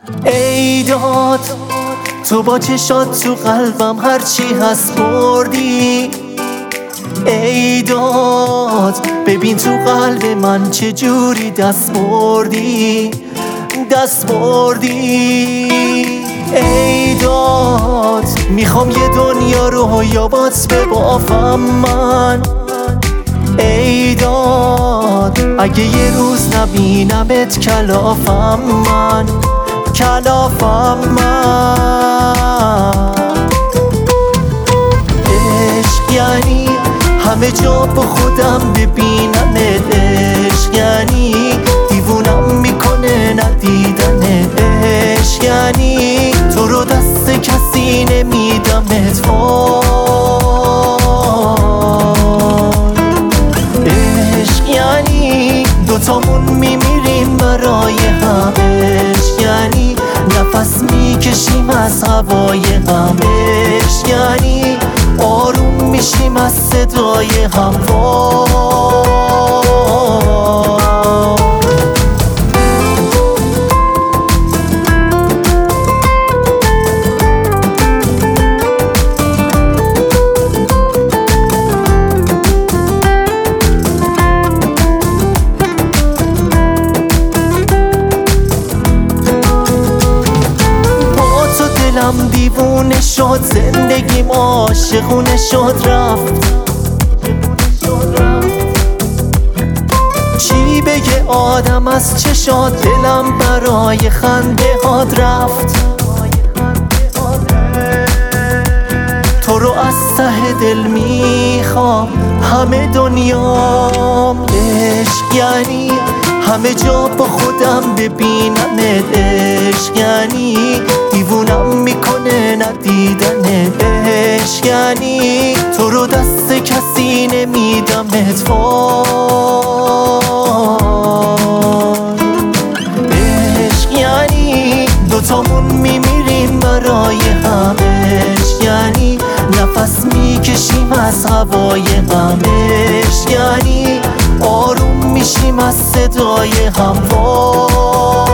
ای داد تو با چشات تو قلبم هرچی هست بردی. ای داد ببین تو قلب من چه جوری دست بردی، دست بردی. ای داد میخوام یه دنیا رو یابات ببافم من. ای داد اگه یه روز نبینمت کلافم من، کلافم من. عشق یعنی همه جا با خودم ببینمت، عشق یعنی دیوونم میکنه ندیدنت، عشق یعنی تو رو دست کسی نمیدمت. عشق یعنی دوتامون میمیریم برای هم، عشق یعنی نفس میکشیم از هوای هم، عشق یعنی آروم میشیم از صدای هم. دلم دیوونه شد، زندگیم عاشقونه شد رفت. چی بگه آدم از چشات، دلم برای خنده هات رفت. تو رو از ته دل میخوام همه دنیام، عشق یعنی همه جا با خودم ببینمت، عشق یعنی دیوونم میکنه ندیدنت، عشق یعنی تو رو دست کسی نمیدمت. عشق یعنی دوتامون میمیریم برای هم، عشق یعنی نفس میکشیم از هوای هم، عشق یعنی آروم میشیم از صدای هم.